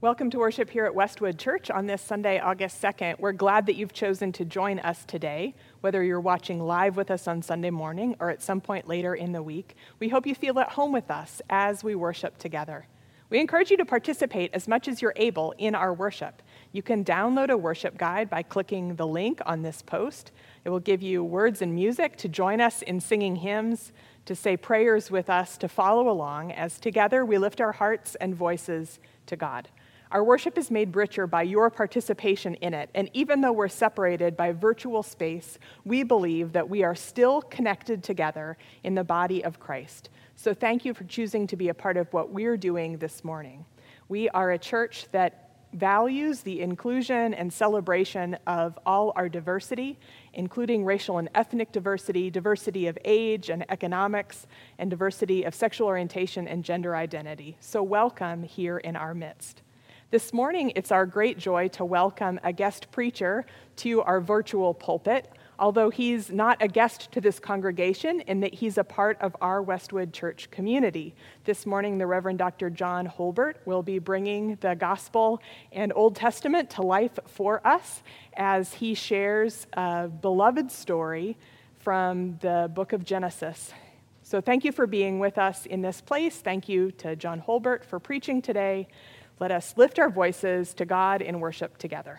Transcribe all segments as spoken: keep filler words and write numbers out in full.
Welcome to worship here at Westwood Church on this Sunday, August second. We're glad that you've chosen to join us today, whether you're watching live with us on Sunday morning or at some point later in the week. We hope you feel at home with us as we worship together. We encourage you to participate as much as you're able in our worship. You can download a worship guide by clicking the link on this post. It will give you words and music to join us in singing hymns, to say prayers with us, to follow along as together we lift our hearts and voices to God. Our worship is made richer by your participation in it, and even though we're separated by virtual space, we believe that we are still connected together in the body of Christ. So thank you for choosing to be a part of what we're doing this morning. We are a church that values the inclusion and celebration of all our diversity, including racial and ethnic diversity, diversity of age and economics, and diversity of sexual orientation and gender identity. So welcome here in our midst. This morning, it's our great joy to welcome a guest preacher to our virtual pulpit, although he's not a guest to this congregation in that he's a part of our Westwood Church community. This morning, the Reverend Doctor John Holbert will be bringing the Gospel and Old Testament to life for us as he shares a beloved story from the book of Genesis. So thank you for being with us in this place. Thank you to John Holbert for preaching today. Let us lift our voices to God in worship together.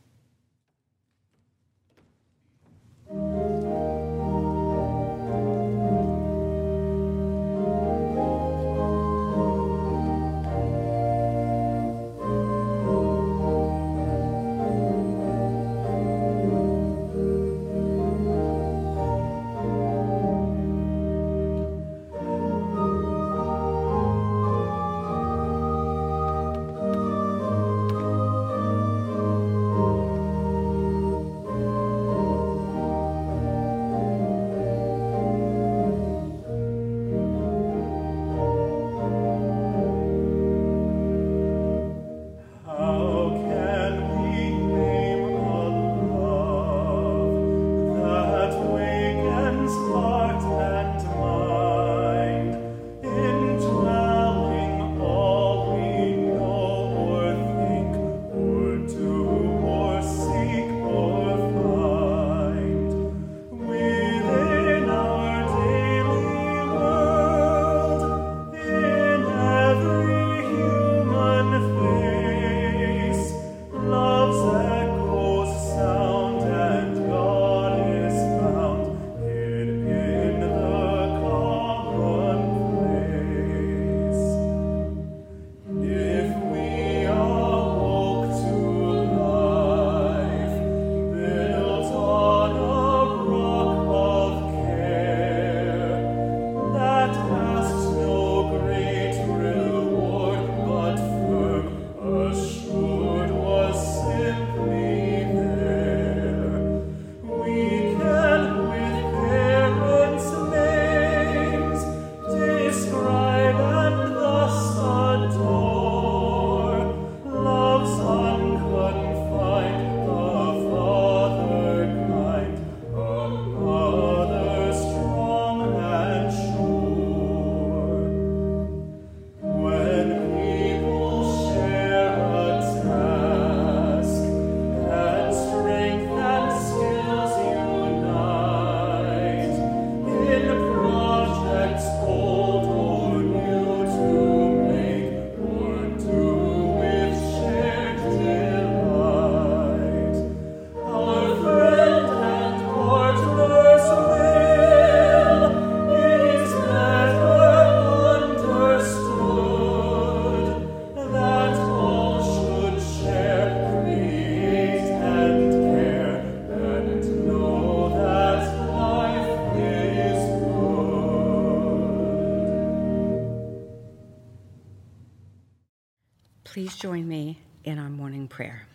Please join me in our morning prayer.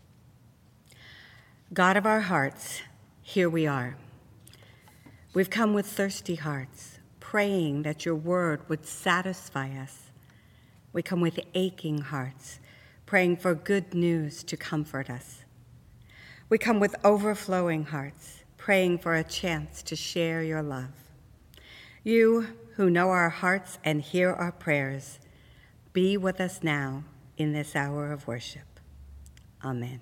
God of our hearts, here we are. We've come with thirsty hearts, praying that your word would satisfy us. We come with aching hearts, praying for good news to comfort us. We come with overflowing hearts, praying for a chance to share your love. You who know our hearts and hear our prayers, be with us now in this hour of worship. Amen.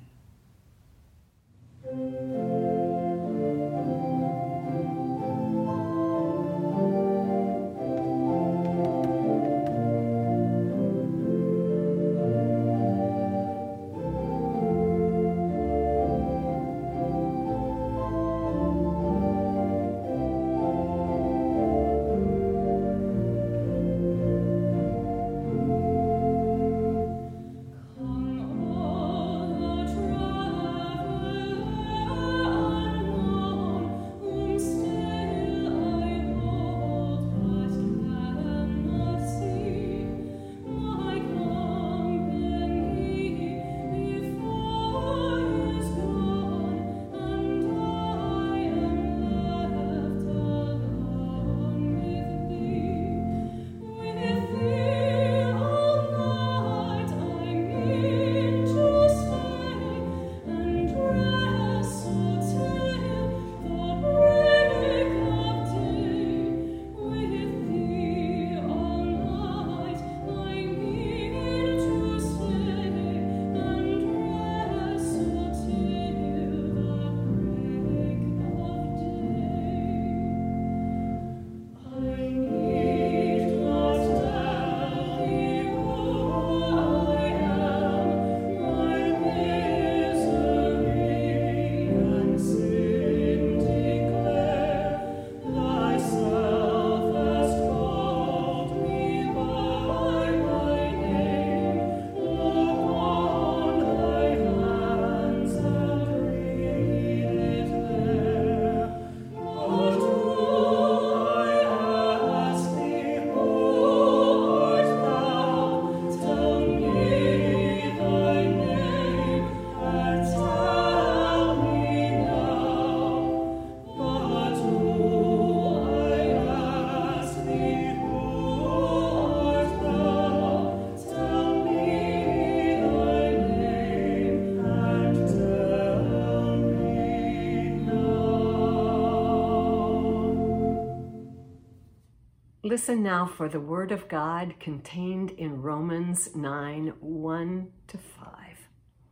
Listen now for the word of God contained in Romans nine, one to five.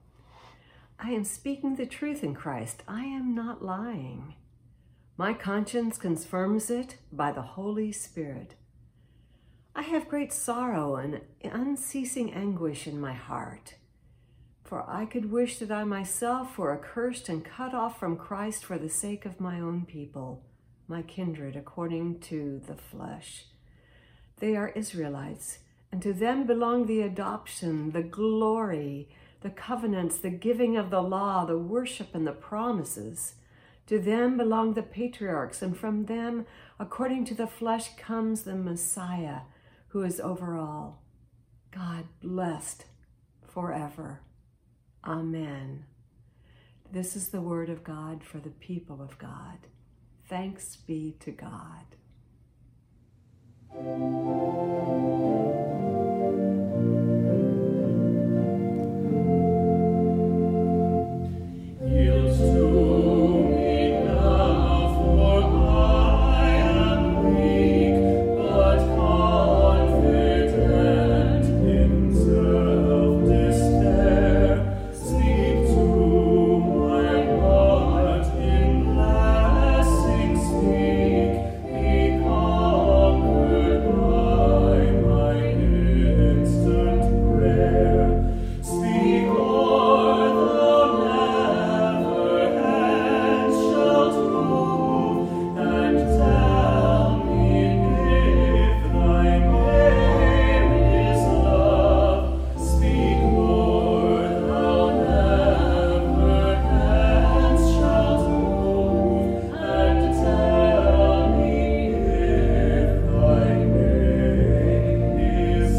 I am speaking the truth in Christ. I am not lying. My conscience confirms it by the Holy Spirit. I have great sorrow and unceasing anguish in my heart. For I could wish that I myself were accursed and cut off from Christ for the sake of my own people, my kindred according to the flesh. They are Israelites, and to them belong the adoption, the glory, the covenants, the giving of the law, the worship, and the promises. To them belong the patriarchs, and from them, according to the flesh, comes the Messiah, who is over all. God blessed forever. Amen. This is the word of God for the people of God. Thanks be to God. Yield to me now, for I am weak, but confident in self-despair. Speak to my heart in blessing, speak, be conquered by my instant prayer. Speak, Lord, though never hands shall move, and tell me if thy name is love. Speak, Lord, though never hands shall move, and tell me if thy name is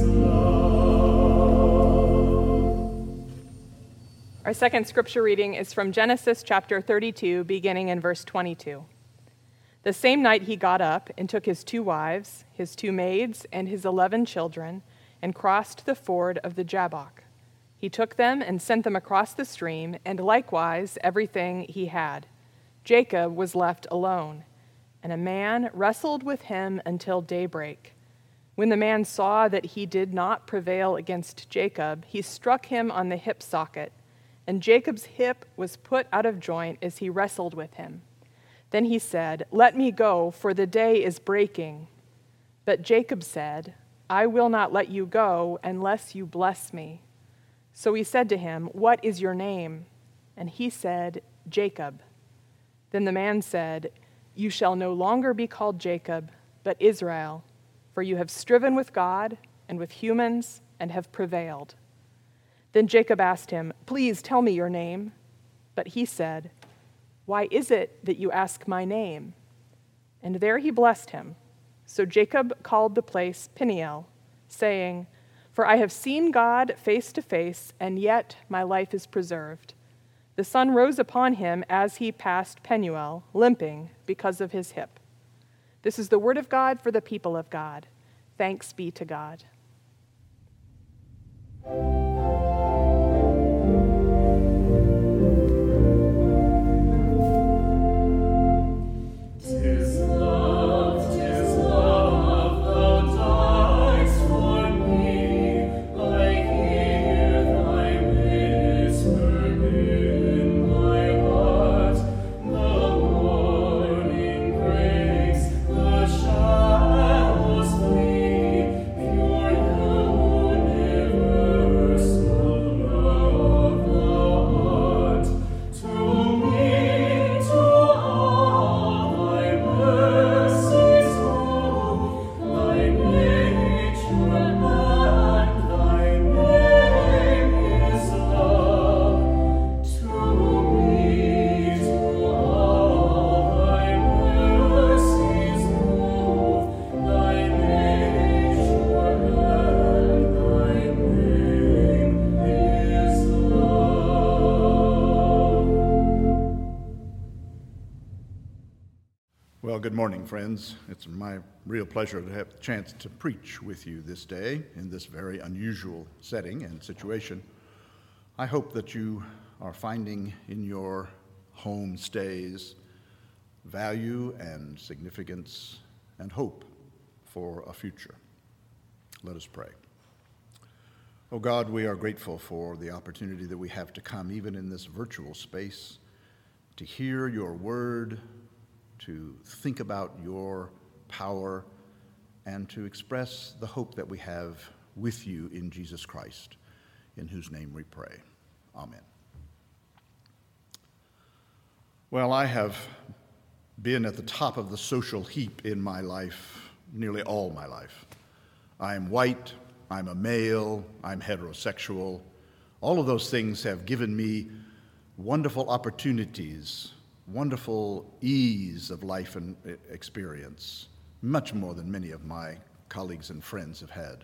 love. Our second scripture reading is from Genesis chapter thirty-two, beginning in verse twenty-two. The same night he got up and took his two wives, his two maids, and his eleven children, and crossed the ford of the Jabbok. He took them and sent them across the stream, and likewise everything he had. Jacob was left alone, and a man wrestled with him until daybreak. When the man saw that he did not prevail against Jacob, he struck him on the hip socket, and Jacob's hip was put out of joint as he wrestled with him. Then he said, "Let me go, for the day is breaking." But Jacob said, "I will not let you go unless you bless me." So he said to him, "What is your name?" And he said, "Jacob." Then the man said, "You shall no longer be called Jacob, but Israel, for you have striven with God and with humans and have prevailed." Then Jacob asked him, "Please tell me your name." But he said, "Why is it that you ask my name?" And there he blessed him. So Jacob called the place Peniel, saying, "For I have seen God face to face, and yet my life is preserved." The sun rose upon him as he passed Penuel, limping because of his hip. This is the word of God for the people of God. Thanks be to God. Tis love, tis love, thou diest for me. I hear thy whisper in my heart. The morning breaks, the shadows flee. Pure universal love thou art. To me, to all thy mercies move. Thy nature and thy name is love. To me, to all thy mercies move. Thy nature and thy name is love. Well, good morning, friends. It's my real pleasure to have the chance to preach with you this day in this very unusual setting and situation. I hope that you are finding in your home stays value and significance and hope for a future. Let us pray. Oh God, we are grateful for the opportunity that we have to come, even in this virtual space, to hear your word, to think about your power, and to express the hope that we have with you in Jesus Christ, in whose name we pray. Amen. Well, I have been at the top of the social heap in my life, nearly all my life. I'm white, I'm a male, I'm heterosexual. All of those things have given me wonderful opportunities, wonderful ease of life and experience, much more than many of my colleagues and friends have had.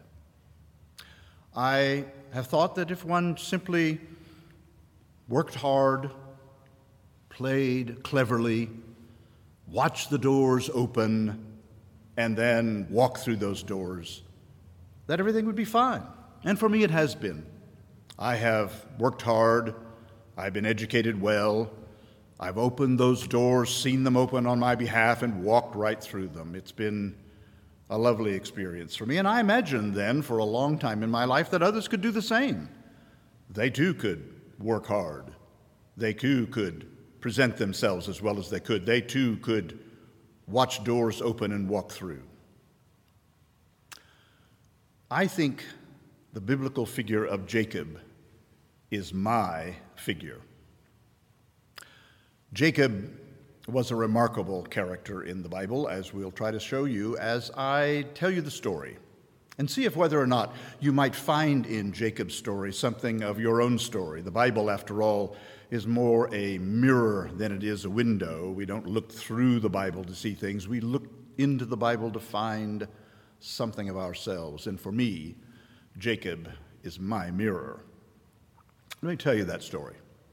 I have thought that if one simply worked hard, played cleverly, watched the doors open, and then walked through those doors, that everything would be fine. And for me, it has been. I have worked hard, I've been educated well, I've opened those doors, seen them open on my behalf, and walked right through them. It's been a lovely experience for me. And I imagined then for a long time in my life that others could do the same. They too could work hard. They too could present themselves as well as they could. They too could watch doors open and walk through. I think the biblical figure of Jacob is my figure. Jacob was a remarkable character in the Bible, as we'll try to show you as I tell you the story, and see if whether or not you might find in Jacob's story something of your own story. The Bible, after all, is more a mirror than it is a window. We don't look through the Bible to see things. We look into the Bible to find something of ourselves. And for me, Jacob is my mirror. Let me tell you that story.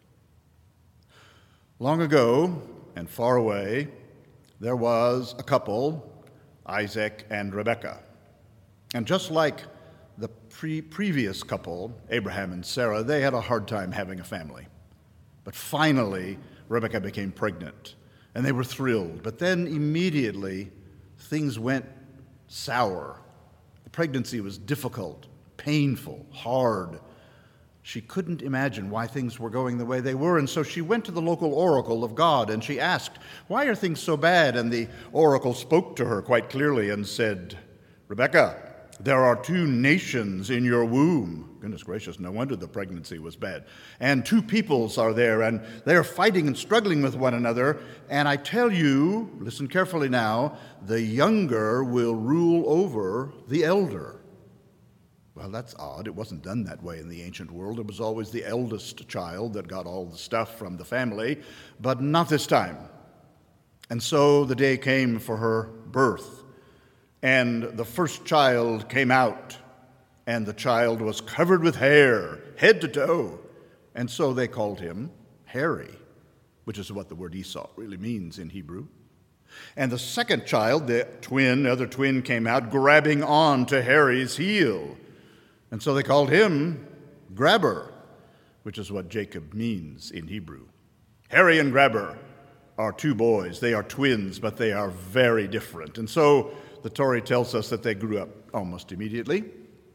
Long ago and far away, there was a couple, Isaac and Rebekah. And just like the pre- previous couple, Abraham and Sarah, they had a hard time having a family. But finally, Rebekah became pregnant, and they were thrilled. But then immediately, things went sour. pregnancy was difficult, painful, hard. She couldn't imagine why things were going the way they were, and so she went to the local oracle of God, and she asked, "Why are things so bad?" And the oracle spoke to her quite clearly and said, "Rebecca, there are two nations in your womb." Goodness gracious, no wonder the pregnancy was bad. "And two peoples are there, and they are fighting and struggling with one another. And I tell you, listen carefully now, the younger will rule over the elder." Well, that's odd. It wasn't done that way in the ancient world. It was always the eldest child that got all the stuff from the family, but not this time. And so the day came for her birth, and the first child came out, and the child was covered with hair, head to toe, and so they called him Hairy, which is what the word Esau really means in Hebrew. And the second child, the twin, the other twin, came out, grabbing on to Harry's heel. And so they called him Grabber, which is what Jacob means in Hebrew. Harry and Grabber are two boys. They are twins, but they are very different. And so the Torah tells us that they grew up almost immediately.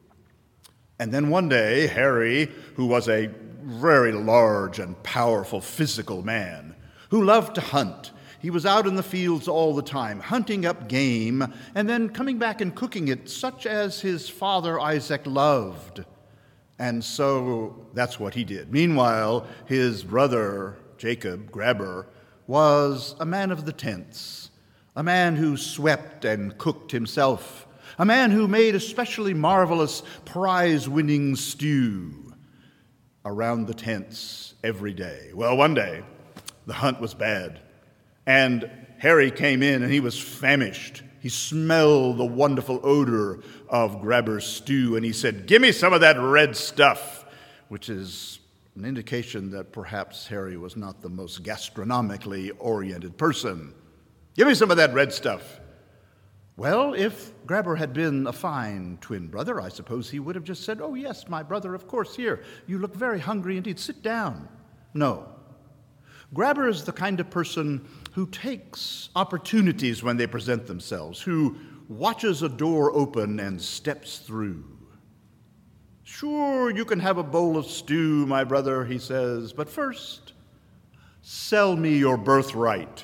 And then one day, Harry, who was a very large and powerful physical man, who loved to hunt, he was out in the fields all the time, hunting up game, and then coming back and cooking it, such as his father Isaac loved. And so that's what he did. Meanwhile, his brother Jacob, Grabber, was a man of the tents, a man who swept and cooked himself, a man who made especially marvelous prize-winning stew around the tents every day. Well, one day, the hunt was bad. And Harry came in, and he was famished. He smelled the wonderful odor of Grabber's stew, and he said, "Give me some of that red stuff," which is an indication that perhaps Harry was not the most gastronomically oriented person. "Give me some of that red stuff." Well, if Grabber had been a fine twin brother, I suppose he would have just said, "Oh, yes, my brother, of course, here. You look very hungry indeed. Sit down." No. Grabber is the kind of person who takes opportunities when they present themselves, who watches a door open and steps through. "Sure, you can have a bowl of stew, my brother," he says, "but first, sell me your birthright."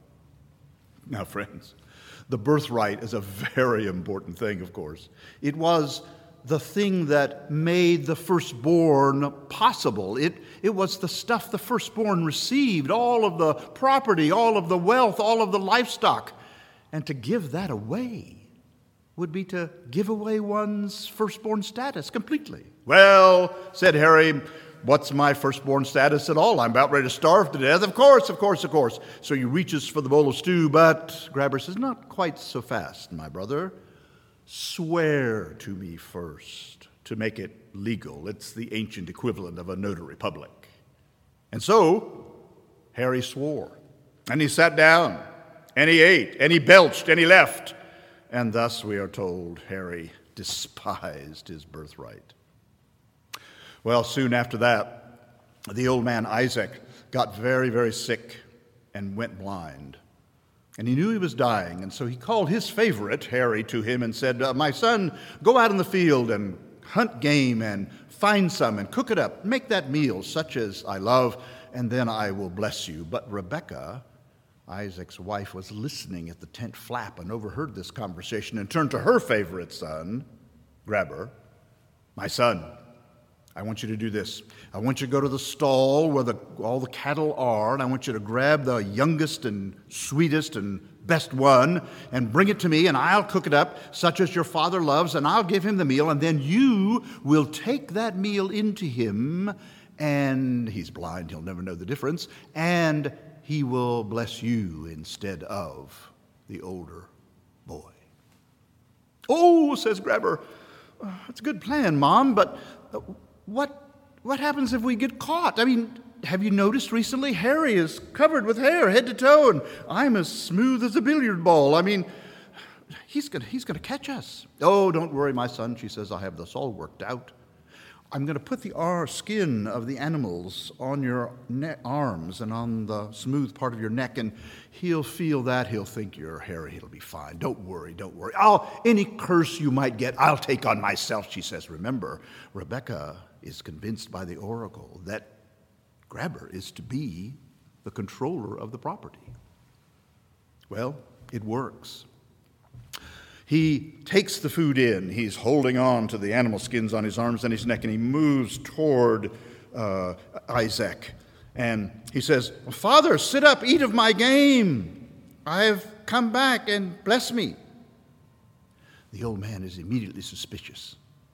Now, friends, the birthright is a very important thing, of course. It was the thing that made the firstborn possible. It, it was the stuff the firstborn received, all of the property, all of the wealth, all of the livestock. And to give that away would be to give away one's firstborn status completely. "Well," said Harry, "what's my firstborn status at all? I'm about ready to starve to death." "Of course, of course, of course." So he reaches for the bowl of stew, but Grabber says, "Not quite so fast, my brother. Swear to me first to make it legal." It's the ancient equivalent of a notary public. And so Harry swore, and he sat down, and he ate, and he belched, and he left. And thus, we are told, Harry despised his birthright. Well, soon after that, the old man Isaac got very, very sick and went blind. And he knew he was dying, and so he called his favorite, Harry, to him and said, "My son, go out in the field and hunt game and find some and cook it up. Make that meal such as I love, and then I will bless you." But Rebekah, Isaac's wife, was listening at the tent flap and overheard this conversation and turned to her favorite son, Grabber. "My son, I want you to do this. I want you to go to the stall where the, all the cattle are, and I want you to grab the youngest and sweetest and best one and bring it to me, and I'll cook it up such as your father loves, and I'll give him the meal, and then you will take that meal into him, and he's blind, he'll never know the difference, and he will bless you instead of the older boy." "Oh," says Grabber, "that's a good plan, Mom, but What what happens if we get caught? I mean, have you noticed recently Harry is covered with hair head to toe, and I'm as smooth as a billiard ball. I mean, he's going he's going to catch us." "Oh, don't worry, my son," she says, "I have this all worked out. I'm going to put the ar- skin of the animals on your ne- arms and on the smooth part of your neck, and he'll feel that. He'll think you're hairy. It'll be fine. Don't worry, don't worry. I'll, any curse you might get, I'll take on myself, she says. Remember, Rebecca is convinced by the oracle that Grabber is to be the controller of the property. Well, it works. He takes the food in. He's holding on to the animal skins on his arms and his neck, and he moves toward uh, Isaac. And he says, Father, sit up, eat of my game. I have come back, and bless me. The old man is immediately suspicious.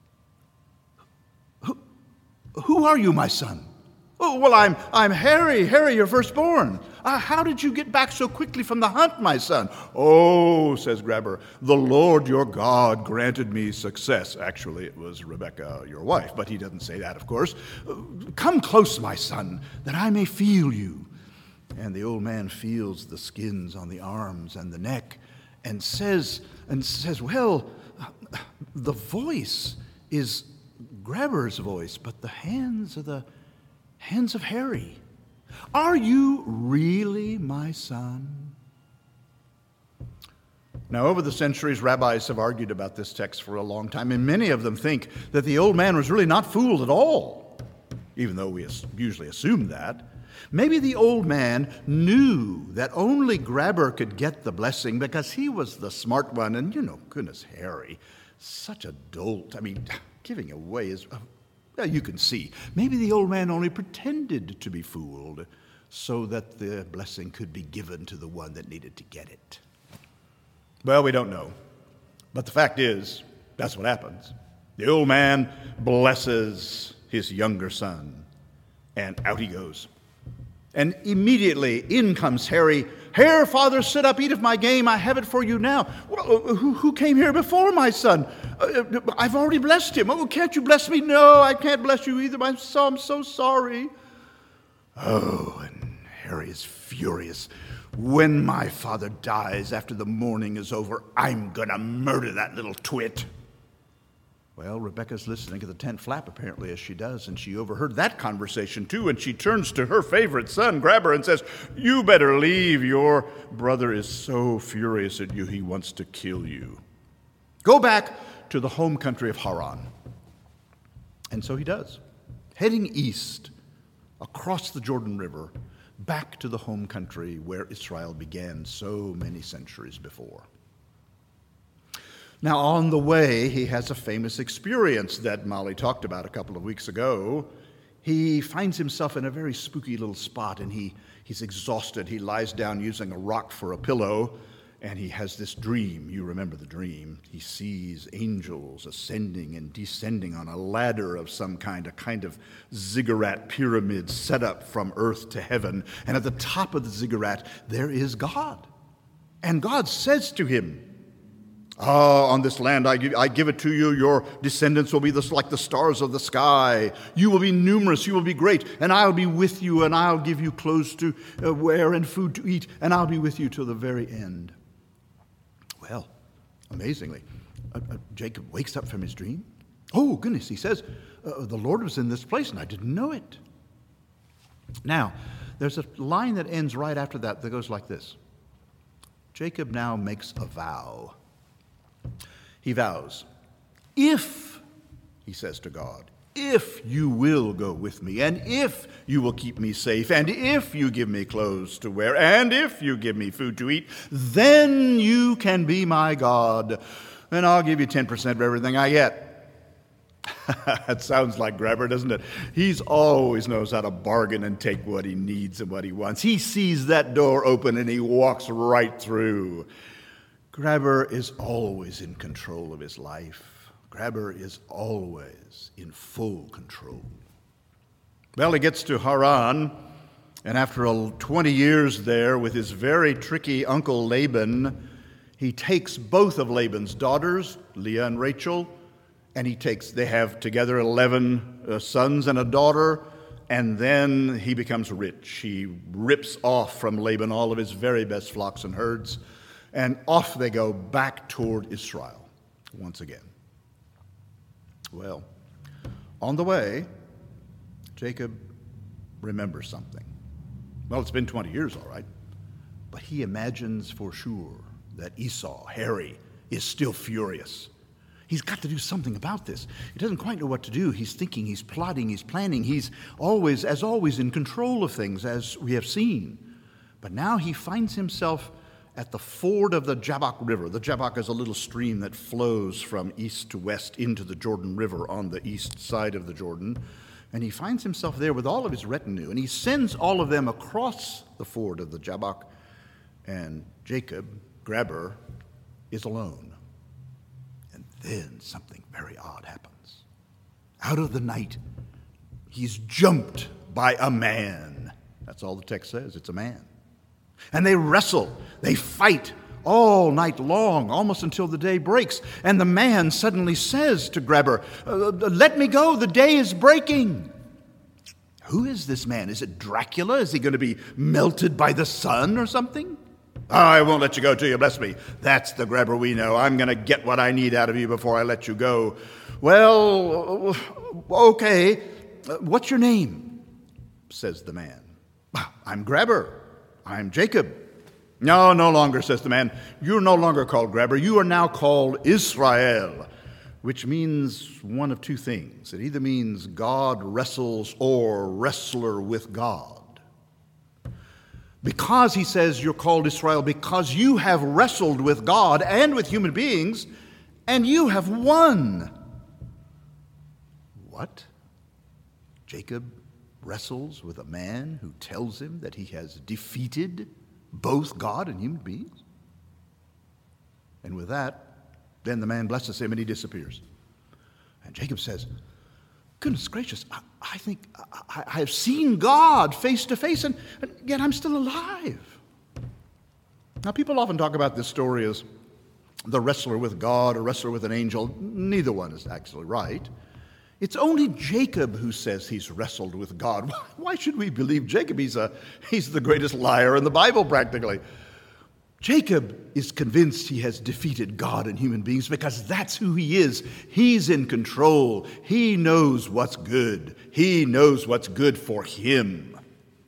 Who, who are you, my son? Oh, well, I'm I'm Harry, Harry, your firstborn. Uh, how did you get back so quickly from the hunt, my son? Oh, says Grabber, the Lord your God granted me success. Actually, it was Rebecca, your wife, but he doesn't say that, of course. Uh, come close, my son, that I may feel you. And the old man feels the skins on the arms and the neck and says, and says, well, uh, the voice is Grabber's voice, but the hands are the hands of Harry. Are you really my son? Now, over the centuries, rabbis have argued about this text for a long time, and many of them think that the old man was really not fooled at all, even though we usually assume that. Maybe the old man knew that only Grabber could get the blessing because he was the smart one, and, you know, goodness, Harry, such a dolt. I mean, giving away his... Well, you can see. Maybe the old man only pretended to be fooled so that the blessing could be given to the one that needed to get it. Well, we don't know. But the fact is, that's what happens. The old man blesses his younger son, and out he goes. And immediately in comes Harry. Here, father, sit up, eat of my game. I have it for you now. Well, who, who came here before, my son? Uh, I've already blessed him. Oh, can't you bless me? No, I can't bless you either. I'm so, I'm so sorry. Oh, and Harry is furious. When my father dies after the mourning is over, I'm going to murder that little twit. Well, Rebecca's listening to the tent flap, apparently, as she does, and she overheard that conversation, too, and she turns to her favorite son, Grabber, and says, you better leave. Your brother is so furious at you, he wants to kill you. Go back to the home country of Haran. And so he does, heading east, across the Jordan River, back to the home country where Israel began so many centuries before. Now, on the way, he has a famous experience that Molly talked about a couple of weeks ago. He finds himself in a very spooky little spot, and he, he's exhausted. He lies down using a rock for a pillow, and he has this dream. You remember the dream. He sees angels ascending and descending on a ladder of some kind, a kind of ziggurat pyramid set up from earth to heaven. And at the top of the ziggurat, there is God. And God says to him, Ah, on this land I give, I give it to you. Your descendants will be this, like the stars of the sky. You will be numerous, you will be great, and I'll be with you, and I'll give you clothes to uh, wear and food to eat, and I'll be with you till the very end. Well, amazingly, uh, uh, Jacob wakes up from his dream. Oh, goodness, he says, uh, the Lord was in this place, and I didn't know it. Now, there's a line that ends right after that that goes like this. Jacob now makes a vow. He vows, if, he says to God, if you will go with me, and if you will keep me safe, and if you give me clothes to wear, and if you give me food to eat, then you can be my God, and I'll give you ten percent of everything I get. That sounds like Grabber, doesn't it? He's always knows how to bargain and take what he needs and what he wants. He sees that door open and he walks right through. Grabber is always in control of his life. Grabber is always in full control. Well, he gets to Haran, and after twenty years there with his very tricky uncle Laban, he takes both of Laban's daughters, Leah and Rachel, and he takes, they have together eleven uh, sons and a daughter, and then he becomes rich. He rips off from Laban all of his very best flocks and herds, and off they go back toward Israel once again. Well, On the way, Jacob remembers something. Well, it's been twenty years, all right. But he imagines for sure that Esau, Harry, is still furious. He's got to do something about this. He doesn't quite know what to do. He's thinking, he's plotting, he's planning. He's always, as always, in control of things, as we have seen. But now he finds himself at the ford of the Jabbok River. The Jabbok is a little stream that flows from east to west into the Jordan River on the east side of the Jordan. And he finds himself there with all of his retinue. And he sends all of them across the ford of the Jabbok. And Jacob, grabber, is alone. And then something very odd happens. Out of the night, he's jumped by a man. That's all the text says. It's a man. And they wrestle. They fight all night long, almost until the day breaks. And the man suddenly says to grabber, uh, let me go. The day is breaking. Who is this man? Is it Dracula? Is he going to be melted by the sun or something? Oh, I won't let you go till you bless me. That's the grabber we know. I'm going to get what I need out of you before I let you go. Well, okay. What's your name? Says the man. I'm grabber. I'm Jacob. No, no longer, says the man. You're no longer called grabber. You are now called Israel, which means one of two things. It either means God wrestles or wrestler with God. Because, he says, you're called Israel, because you have wrestled with God and with human beings, and you have won. What? Jacob wrestles with a man who tells him that he has defeated both God and human beings? And with that, then the man blesses him and he disappears. And Jacob says, goodness gracious, I, I think I, I have seen God face to face, and, and yet I'm still alive. Now, people often talk about this story as the wrestler with God or wrestler with an angel. Neither one is actually right. It's only Jacob who says he's wrestled with God. Why should we believe Jacob? He's, a, he's the greatest liar in the Bible, practically. Jacob is convinced he has defeated God and human beings because that's who he is. He's in control. He knows what's good. He knows what's good for him.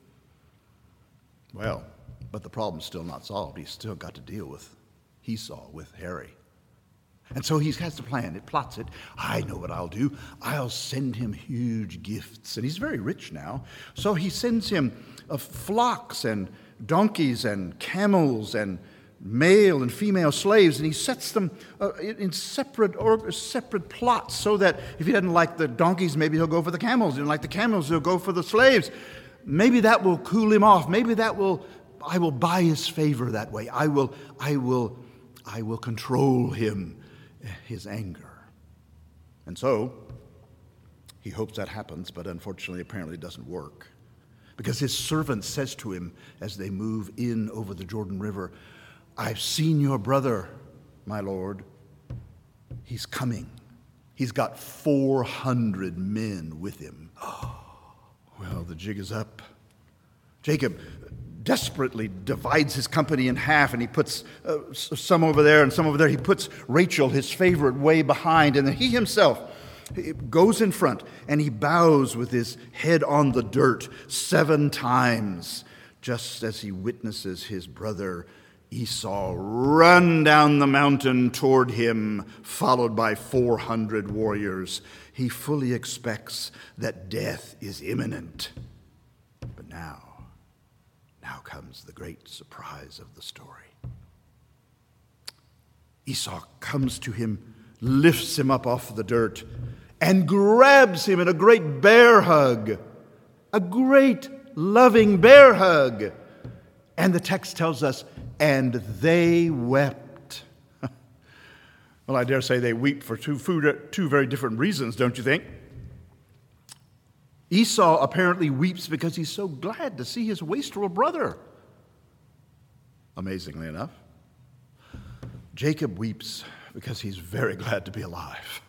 Well, but the problem's still not solved. He's still got to deal with Esau, with Harry. And so he has to plan it, plots it. I know what I'll do. I'll send him huge gifts. And he's very rich now. So he sends him uh, flocks and donkeys and camels and male and female slaves, and he sets them uh, in separate or separate plots so that if he doesn't like the donkeys, maybe he'll go for the camels. If he doesn't like the camels, he'll go for the slaves. Maybe that will cool him off. Maybe that will, I will buy his favor that way. I will, I will, I will control him, his anger. And so he hopes that happens, but unfortunately, apparently it doesn't work. Because his servant says to him as they move in over the Jordan River, I've seen your brother, my lord. He's coming. He's got four hundred men with him. Oh, well, the jig is up. Jacob desperately divides his company in half, and he puts uh, some over there and some over there. He puts Rachel, his favorite, way behind, and then he himself he goes in front, and he bows with his head on the dirt seven times, just as he witnesses his brother Esau run down the mountain toward him, followed by four hundred warriors. He fully expects that death is imminent. But now, now comes the great surprise of the story. Esau comes to him, lifts him up off the dirt, and grabs him in a great bear hug. A great, loving bear hug. And the text tells us, and they wept. Well, I dare say they weep for two, two very different reasons, don't you think? Esau apparently weeps because he's so glad to see his wastrel brother. Amazingly enough. Jacob weeps because he's very glad to be alive.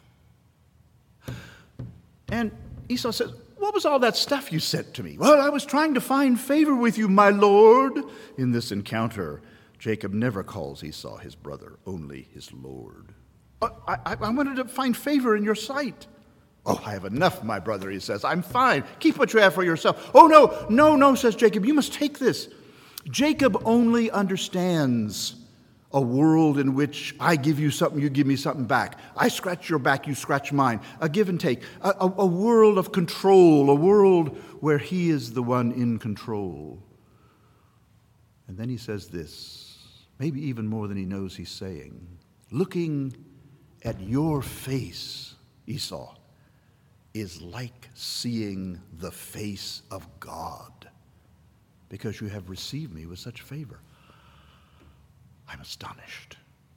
And Esau says, what was all that stuff you sent to me? Well, I was trying to find favor with you, my lord. In this encounter, Jacob never calls Esau his brother, only his lord. I, I, I wanted to find favor in your sight. Oh, I have enough, my brother, he says. I'm fine. Keep what you have for yourself. Oh, no, no, no, says Jacob. You must take this. Jacob only understands a world in which I give you something, you give me something back. I scratch your back, you scratch mine. A give and take. A, a, a world of control, a world where he is the one in control. And then he says this, maybe even more than he knows he's saying. Looking at your face, Esau, is like seeing the face of God, because you have received me with such favor. I'm astonished.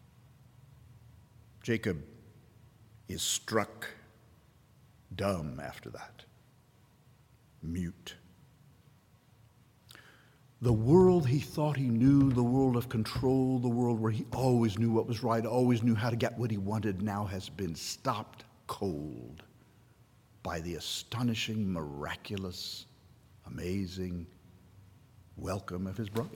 Jacob is struck dumb after that, mute. The world he thought he knew, the world of control, the world where he always knew what was right, always knew how to get what he wanted, now has been stopped cold by the astonishing, miraculous, amazing welcome of his brother.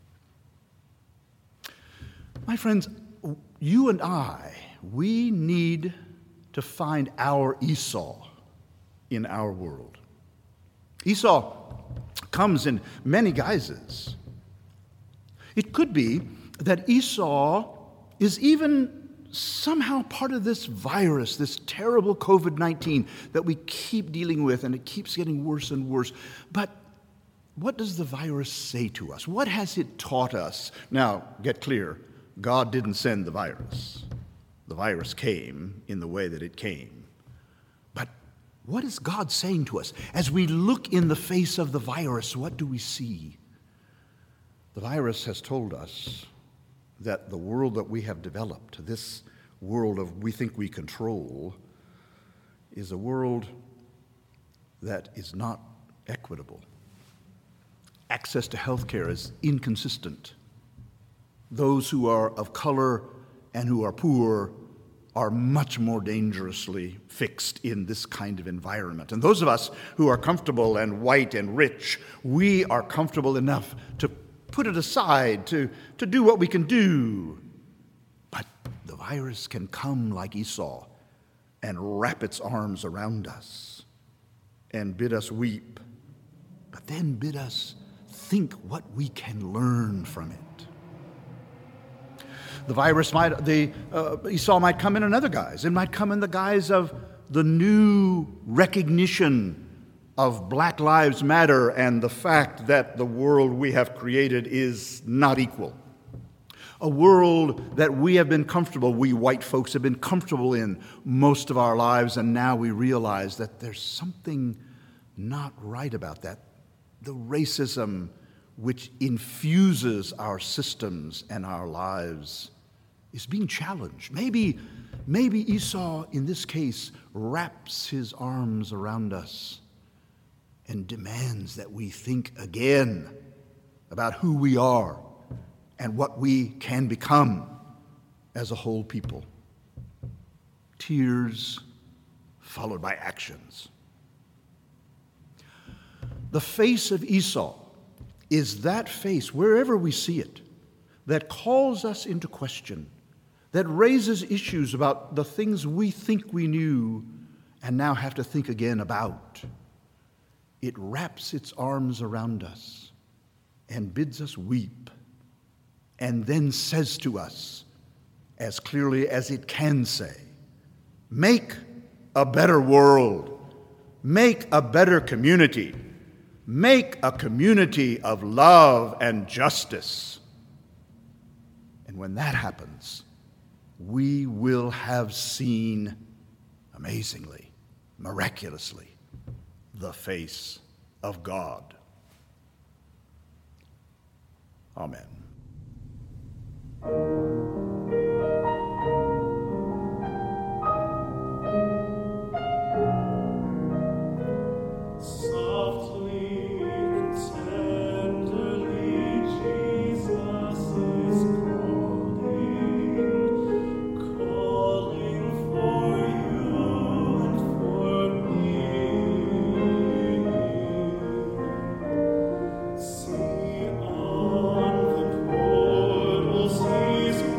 My friends, you and I, we need to find our Esau in our world. Esau comes in many guises. It could be that Esau is even somehow part of this virus, this terrible covid nineteen that we keep dealing with, and it keeps getting worse and worse. But what does the virus say to us? What has it taught us? Now, get clear, God didn't send the virus. The virus came in the way that it came. But what is God saying to us? As we look in the face of the virus, what do we see? The virus has told us that the world that we have developed, this world of we think we control, is a world that is not equitable. Access to health care is inconsistent. Those who are of color and who are poor are much more dangerously fixed in this kind of environment. And those of us who are comfortable and white and rich, we are comfortable enough to put it aside, to, to do what we can do. But the virus can come like Esau and wrap its arms around us and bid us weep, but then bid us think what we can learn from it. The virus might, the uh, Esau might come in another guise. It might come in the guise of the new recognition of Black Lives Matter and the fact that the world we have created is not equal. A world that we have been comfortable, we white folks have been comfortable in most of our lives, and now we realize that there's something not right about that. The racism which infuses our systems and our lives is being challenged. Maybe, maybe Esau, in this case, wraps his arms around us and demands that we think again about who we are and what we can become as a whole people. Tears followed by actions. The face of Esau is that face, wherever we see it, that calls us into question, that raises issues about the things we think we knew and now have to think again about. It wraps its arms around us and bids us weep, and then says to us, as clearly as it can say, make a better world, make a better community, make a community of love and justice. And when that happens, we will have seen, amazingly, miraculously, the face of God. Amen. Softly and tenderly, Jesus is calling, calling for you and for me. See on the portals He's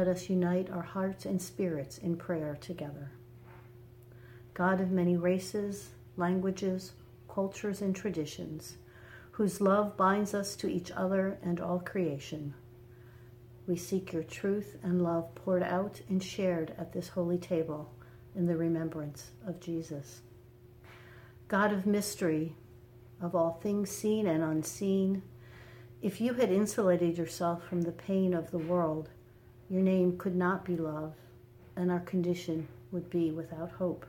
us unite our hearts and spirits in prayer together. God of many races, languages, cultures, and traditions, whose love binds us to each other and all creation, we seek your truth and love poured out and shared at this holy table in the remembrance of Jesus. God of mystery, of all things seen and unseen, if you had insulated yourself from the pain of the world, your name could not be love, and our condition would be without hope.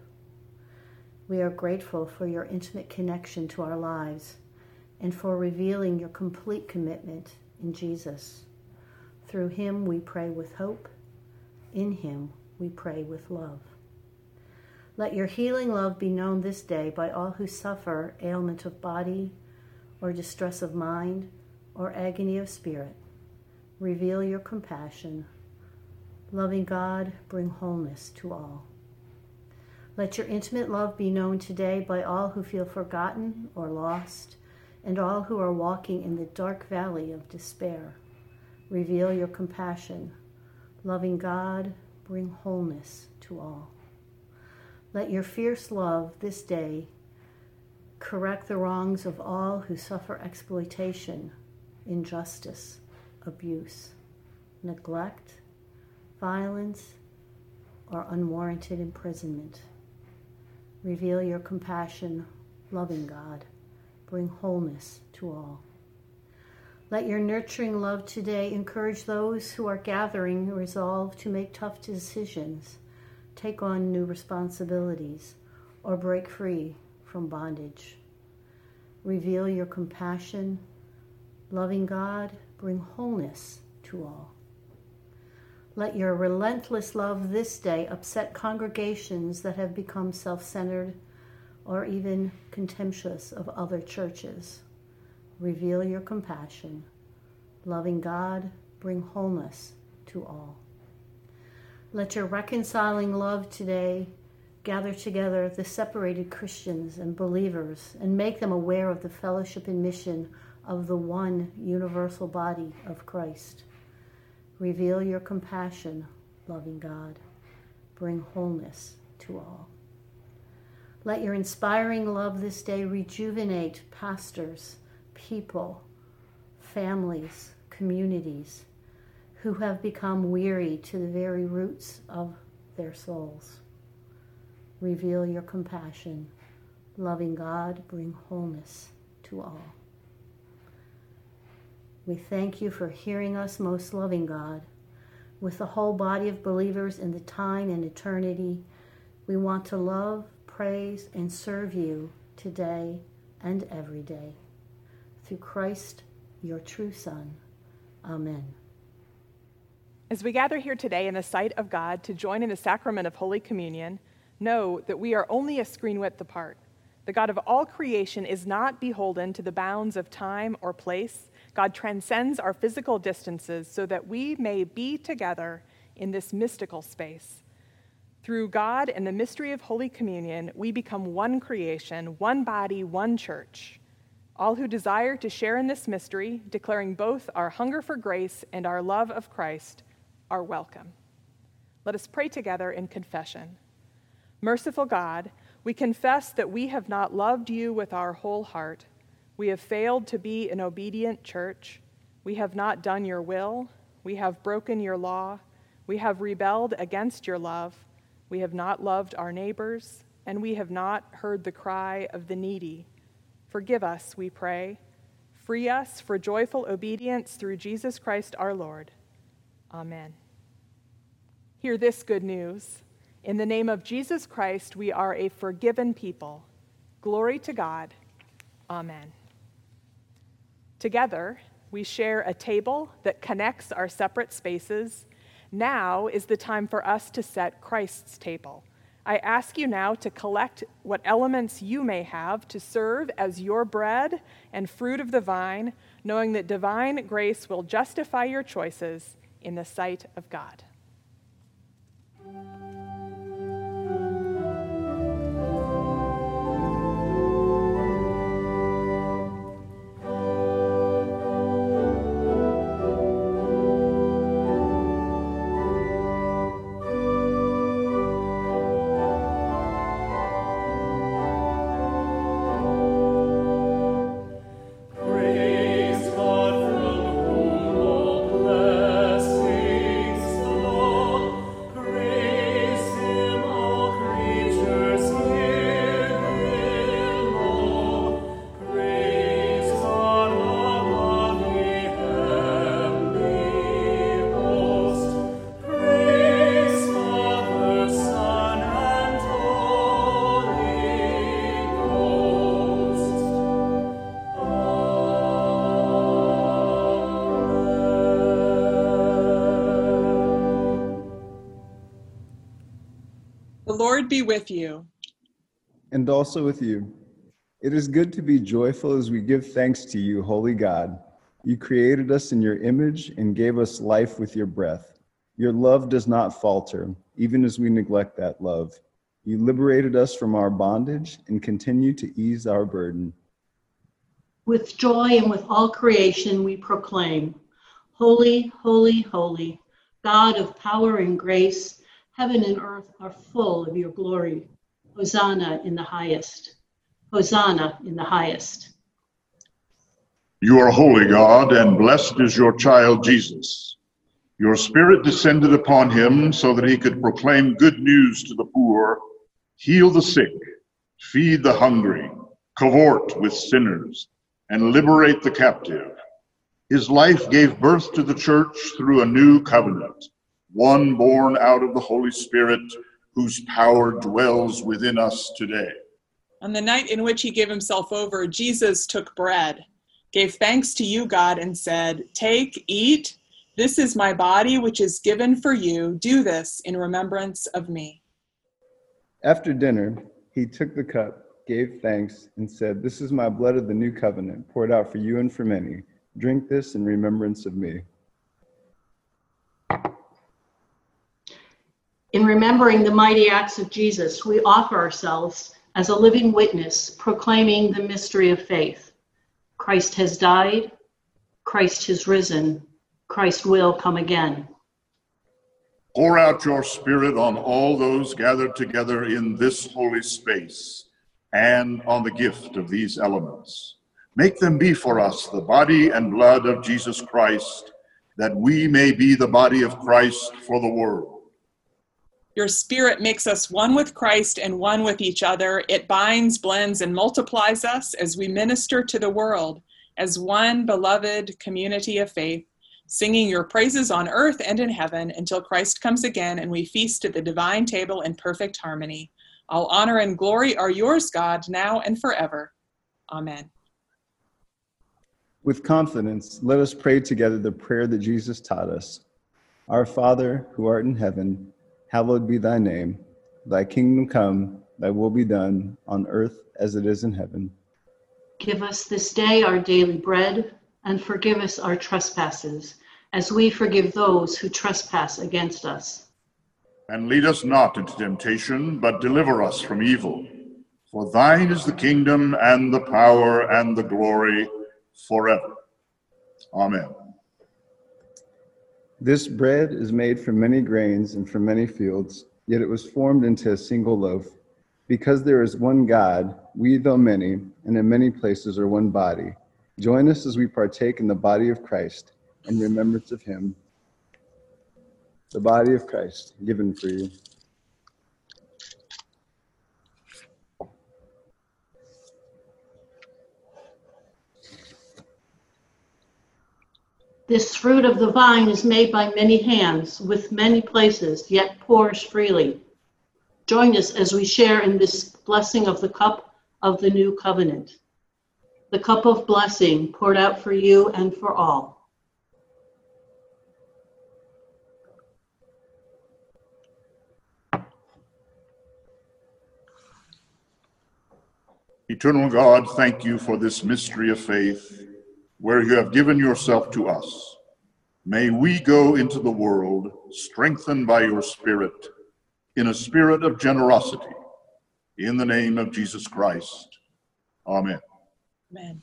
We are grateful for your intimate connection to our lives and for revealing your complete commitment in Jesus. Through him we pray with hope. In him we pray with love. Let your healing love be known this day by all who suffer ailment of body or distress of mind or agony of spirit. Reveal your compassion. Loving God, bring wholeness to all. Let your intimate love be known today by all who feel forgotten or lost, and all who are walking in the dark valley of despair. Reveal your compassion. Loving God, bring wholeness to all. Let your fierce love this day correct the wrongs of all who suffer exploitation, injustice, abuse, neglect, violence, or unwarranted imprisonment. Reveal your compassion, loving God. Bring wholeness to all. Let your nurturing love today encourage those who are gathering resolve to make tough decisions, take on new responsibilities, or break free from bondage. Reveal your compassion, loving God. Bring wholeness to all. Let your relentless love this day upset congregations that have become self-centered or even contemptuous of other churches. Reveal your compassion. Loving God, bring wholeness to all. Let your reconciling love today gather together the separated Christians and believers and make them aware of the fellowship and mission of the one universal body of Christ. Reveal your compassion, loving God. Bring wholeness to all. Let your inspiring love this day rejuvenate pastors, people, families, communities who have become weary to the very roots of their souls. Reveal your compassion, loving God. Bring wholeness to all. We thank you for hearing us, most loving God. With the whole body of believers in the time and eternity, we want to love, praise, and serve you today and every day. Through Christ, your true Son. Amen. As we gather here today in the sight of God to join in the sacrament of Holy Communion, know that we are only a screen width apart. The God of all creation is not beholden to the bounds of time or place. God transcends our physical distances so that we may be together in this mystical space. Through God and the mystery of Holy Communion, we become one creation, one body, one church. All who desire to share in this mystery, declaring both our hunger for grace and our love of Christ, are welcome. Let us pray together in confession. Merciful God, we confess that we have not loved you with our whole heart. We have failed to be an obedient church. We have not done your will. We have broken your law. We have rebelled against your love. We have not loved our neighbors, and we have not heard the cry of the needy. Forgive us, we pray. Free us for joyful obedience through Jesus Christ our Lord. Amen. Hear this good news. In the name of Jesus Christ, we are a forgiven people. Glory to God. Amen. Together, we share a table that connects our separate spaces. Now is the time for us to set Christ's table. I ask you now to collect what elements you may have to serve as your bread and fruit of the vine, knowing that divine grace will justify your choices in the sight of God. The Lord be with you. And also with you. It is good to be joyful as we give thanks to you, holy God. You created us in your image and gave us life with your breath. Your love does not falter, even as we neglect that love. You liberated us from our bondage and continue to ease our burden. With joy and with all creation we proclaim, holy, holy, holy, God of power and grace, heaven and earth are full of your glory. Hosanna in the highest. Hosanna in the highest. You are holy, God, and blessed is your child Jesus. Your Spirit descended upon him so that he could proclaim good news to the poor, heal the sick, feed the hungry, cavort with sinners, and liberate the captive. His life gave birth to the church through a new covenant, one born out of the Holy Spirit, whose power dwells within us today. On the night in which he gave himself over, Jesus took bread, gave thanks to you, God, and said, "Take, eat. This is my body, which is given for you. Do this in remembrance of me." After dinner, he took the cup, gave thanks, and said, "This is my blood of the new covenant, poured out for you and for many. Drink this in remembrance of me." In remembering the mighty acts of Jesus, we offer ourselves as a living witness, proclaiming the mystery of faith. Christ has died, Christ has risen, Christ will come again. Pour out your Spirit on all those gathered together in this holy space and on the gift of these elements. Make them be for us the body and blood of Jesus Christ, that we may be the body of Christ for the world. Your Spirit makes us one with Christ and one with each other. It binds, blends, and multiplies us as we minister to the world as one beloved community of faith, singing your praises on earth and in heaven until Christ comes again and we feast at the divine table in perfect harmony. All honor and glory are yours, God, now and forever. Amen. With confidence, let us pray together the prayer that Jesus taught us. Our Father, who art in heaven, hallowed be thy name. Thy kingdom come, thy will be done, on earth as it is in heaven. Give us this day our daily bread, and forgive us our trespasses, as we forgive those who trespass against us. And lead us not into temptation, but deliver us from evil. For thine is the kingdom and the power and the glory forever. Amen. This bread is made from many grains and from many fields, yet it was formed into a single loaf. Because there is one God, we, though many, and in many places are one body. Join us as we partake in the body of Christ in remembrance of him. The body of Christ given for you. This fruit of the vine is made by many hands, with many places, yet pours freely. Join us as we share in this blessing of the cup of the new covenant, the cup of blessing poured out for you and for all. Eternal God, thank you for this mystery of faith, where you have given yourself to us. May we go into the world strengthened by your Spirit, in a spirit of generosity. In the name of Jesus Christ. Amen. Amen.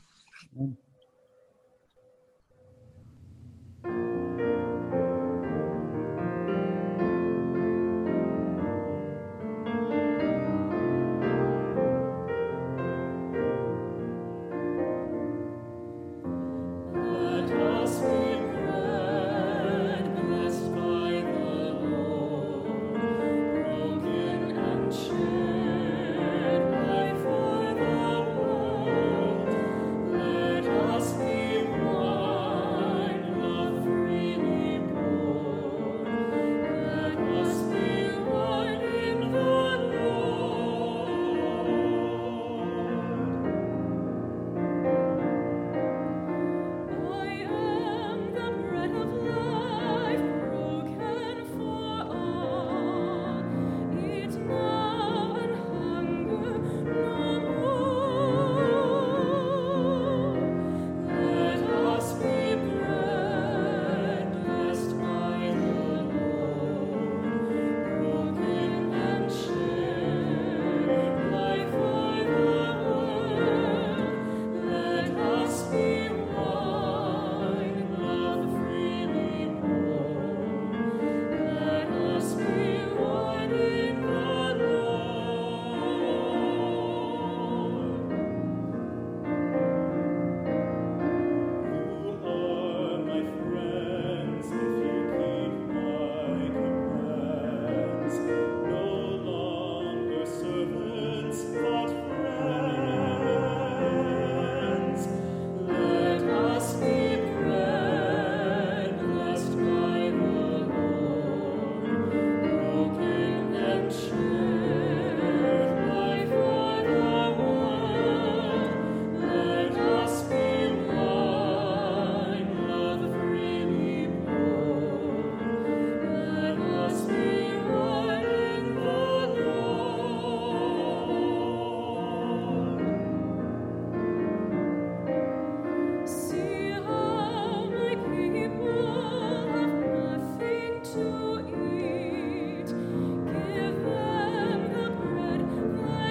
Let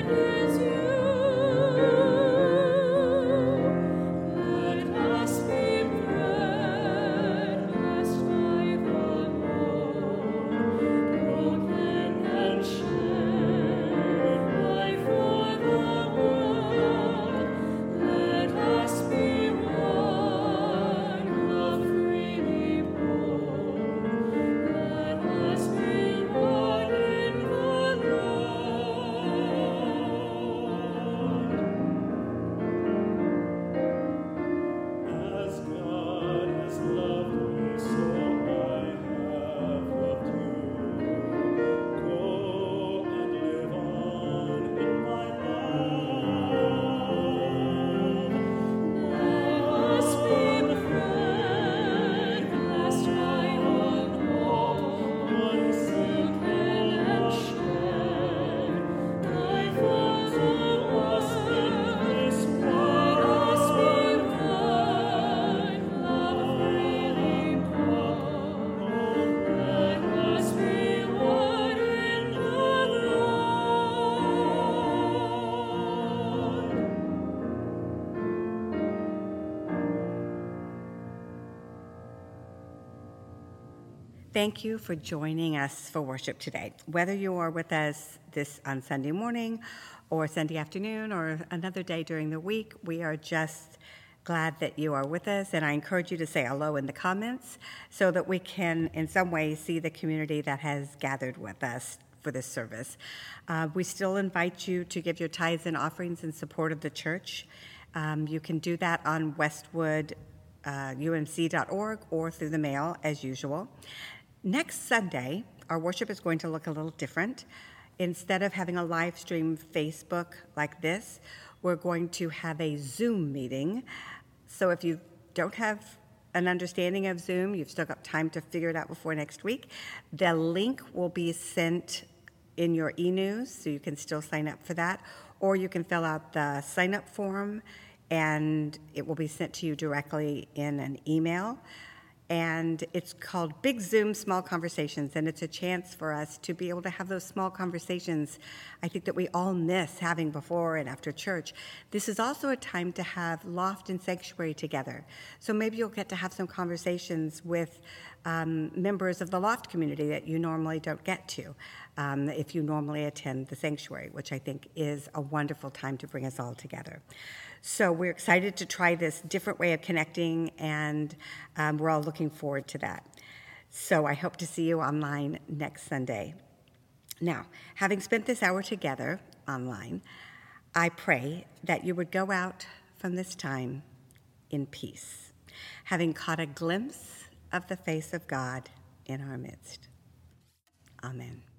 Thank you for joining us for worship today. Whether you are with us this on Sunday morning or Sunday afternoon or another day during the week, we are just glad that you are with us, and I encourage you to say hello in the comments so that we can in some way see the community that has gathered with us for this service. Uh, we still invite you to give your tithes and offerings in support of the church. Um, you can do that on westwood u m c dot org or through the mail as usual. Next Sunday, our worship is going to look a little different. Instead of having a live stream Facebook like this, we're going to have a Zoom meeting. So if you don't have an understanding of Zoom, you've still got time to figure it out before next week. The link will be sent in your e-news, so you can still sign up for that, or you can fill out the sign-up form, and it will be sent to you directly in an email. And it's called Big Zoom Small Conversations, and it's a chance for us to be able to have those small conversations I think that we all miss having before and after church. This is also a time to have Loft and Sanctuary together. So maybe you'll get to have some conversations with um, members of the Loft community that you normally don't get to um, if you normally attend the Sanctuary, which I think is a wonderful time to bring us all together. So we're excited to try this different way of connecting, and um, we're all looking forward to that. So I hope to see you online next Sunday. Now, having spent this hour together online, I pray that you would go out from this time in peace, having caught a glimpse of the face of God in our midst. Amen.